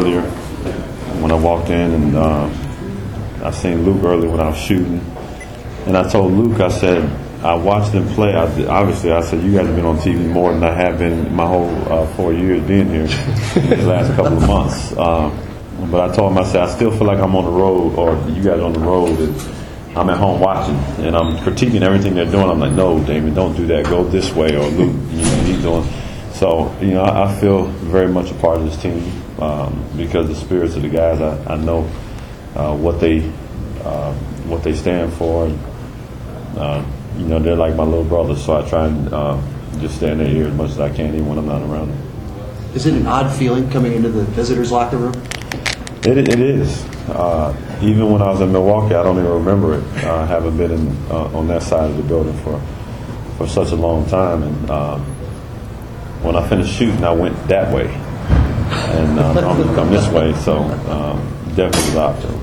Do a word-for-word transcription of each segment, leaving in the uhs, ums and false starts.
earlier when I walked in, and uh, I seen Luke earlier when I was shooting. And I told Luke, I said, I watched them play. I, obviously, I said, you guys have been on T V more than I have been my whole uh, four years being here in the last couple of months. Uh, but I told him, I said, I still feel like I'm on the road, or you guys are on the road, and I'm at home watching, and I'm critiquing everything they're doing. I'm like, no, Damon, don't do that. Go this way, or Luke, you know, he's doing. So, you know, I, I feel very much a part of this team um, because the spirits of the guys, I, I know uh, what they uh, what they stand for. And, uh, you know, they're like my little brothers, so I try and uh, just stay in their ear as much as I can, even when I'm not around them. Is it an odd feeling coming into the visitors' locker room? It, it is. Uh, even when I was in Milwaukee, I don't even remember it. Uh, I haven't been in, uh, on that side of the building for for such a long time. And um, when I finished shooting, I went that way, and uh, I'm going to come this way. So um, definitely the option.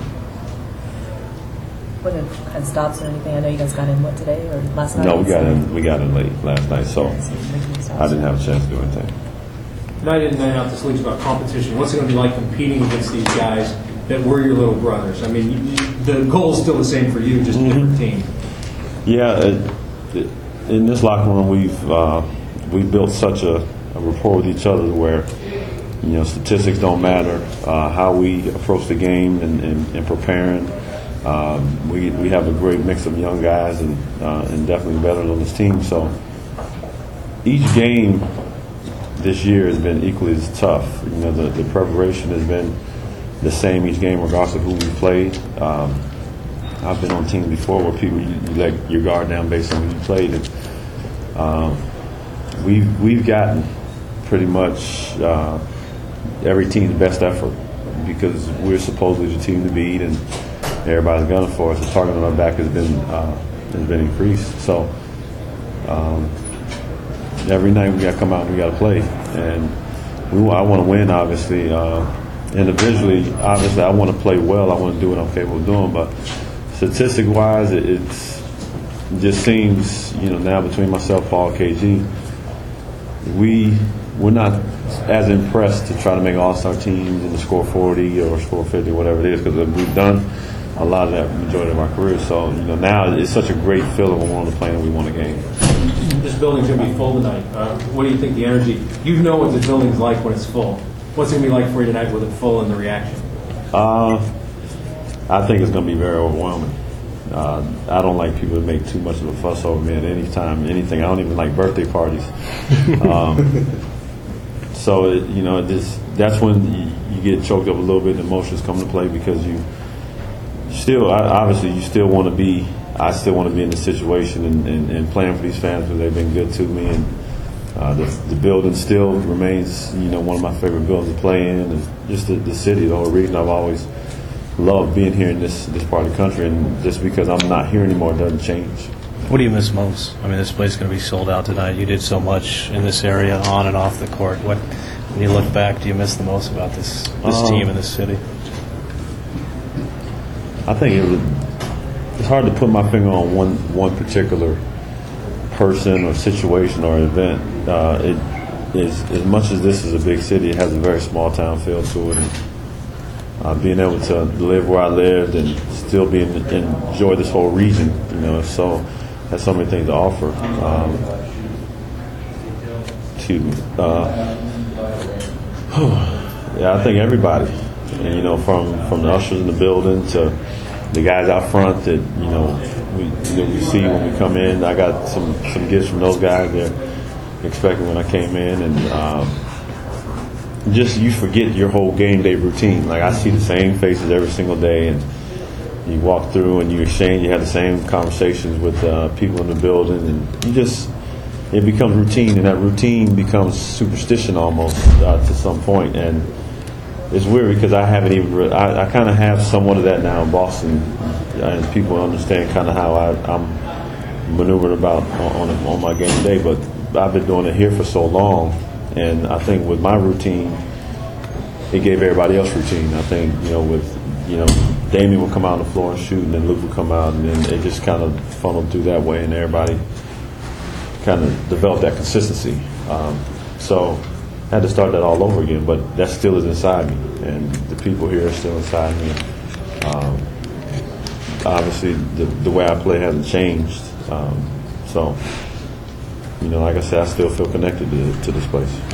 What have kind of stops or anything? I know you guys got in what today or last night? No, we got in. We got in late last night, so I didn't have a chance to do anything. Night in and night out, this league's about competition. What's it going to be like competing against these guys that were your little brothers? I mean, you, the goal is still the same for you, just a different team. Yeah, it, it, in this locker room, we've uh, we built such a, a rapport with each other where, you know, statistics don't matter. Uh, how we approach the game and, and, and preparing. Um, we we have a great mix of young guys and uh, and definitely veterans on this team. So each game this year has been equally as tough. You know, the, the preparation has been the same each game, regardless of who we played. Um, I've been on teams before where people you, you let your guard down based on who you played, and um, we've we've gotten pretty much uh, every team's best effort because we're supposedly the team to beat, and everybody's gunning for us. The target on our back has been uh, has been increased. So. Um, Every night we got to come out and we got to play, and we. I want to win, obviously. Uh, individually, obviously, I want to play well. I want to do what I'm capable of doing. But statistic-wise, it it's, it just seems, you know, now between myself, Paul, K G, we we're not as impressed to try to make all-star teams and to score forty or score fifty, whatever it is, because we've done a lot of that majority of our career. So, you know, now it's such a great feeling when we're on the plane and we won a game. This building's going to be full tonight. Uh, what do you think the energy? You know what the building's like when it's full. What's it going to be like for you tonight with it full and the reaction? Uh, I think it's going to be very overwhelming. Uh, I don't like people to make too much of a fuss over me at any time, anything. I don't even like birthday parties. Um, so, it, you know, this, that's when you, you get choked up a little bit and emotions come to play because you still, obviously, you still want to be I still want to be in this situation and, and, and playing for these fans because they've been good to me, and uh, the, the building still remains, you know, one of my favorite buildings to play in, and just the, the city, the whole reason I've always loved being here in this, this part of the country, and just because I'm not here anymore doesn't change. What do you miss most? I mean, this place is going to be sold out tonight. You did so much in this area, on and off the court. What, when you look back, do you miss the most about this this um, team and this city? I think it was. It's hard to put my finger on one one particular person or situation or event. Uh, it is as much as this is a big city, it has a very small town feel to it. And uh, being able to live where I lived and still be in, enjoy this whole region, you know, so has so many things to offer. Um, to uh, yeah, I think everybody, and, you know, from from the ushers in the building to the guys out front that, you know, we, that we see when we come in. I got some, some gifts from those guys they're expecting when I came in. And um, just you forget your whole game day routine. Like, I see the same faces every single day. And you walk through and you exchange. You have the same conversations with uh, people in the building. And you just, it becomes routine. And that routine becomes superstition almost uh, to some point. And it's weird because I haven't even. Re- I, I kind of have somewhat of that now in Boston, and people understand kind of how I, I'm maneuvered about on, on on my game day. But I've been doing it here for so long, and I think with my routine, it gave everybody else routine. I think, you know, with, you know, Damian would come out on the floor and shoot, and then Luke would come out, and then it just kind of funneled through that way, and everybody kind of developed that consistency. Um, so. had to start that all over again. But that still is inside me, and the people here are still inside me. Um, obviously, the, the way I play hasn't changed. Um, so, you know, like I said, I still feel connected to, to this place.